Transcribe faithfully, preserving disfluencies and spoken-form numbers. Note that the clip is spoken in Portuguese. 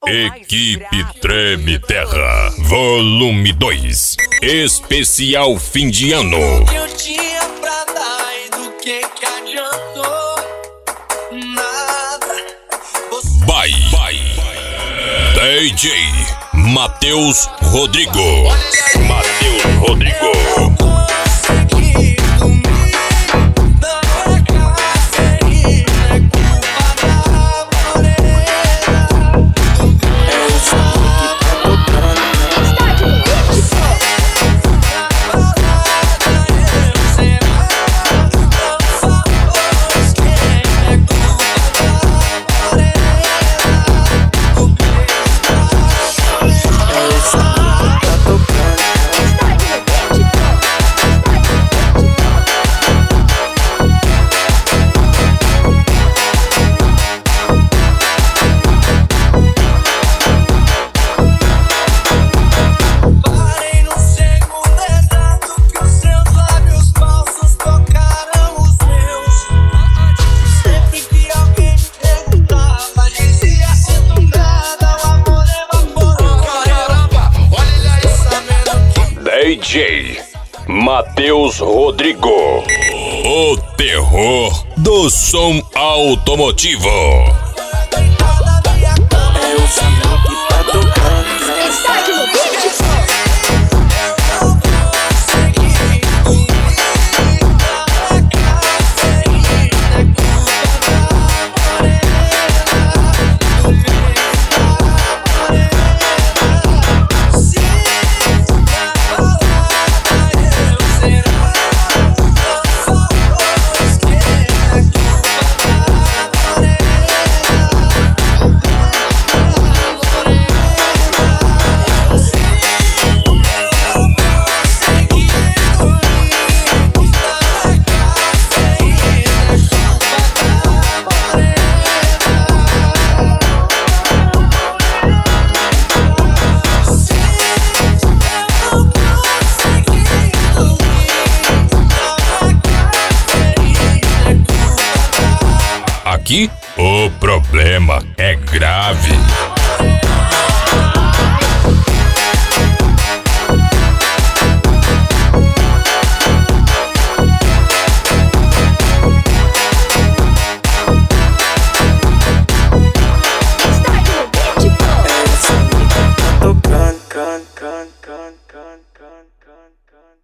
Equipe Treme Terra, volume dois, especial fim de ano. O que eu tinha pra dar e do que que adiantou? Nada. Você... By, by D J Matheus Rodrigo. Matheus Rodrigo. D J Matheus Rodrigo, o terror do som automotivo. Aqui o problema é grave.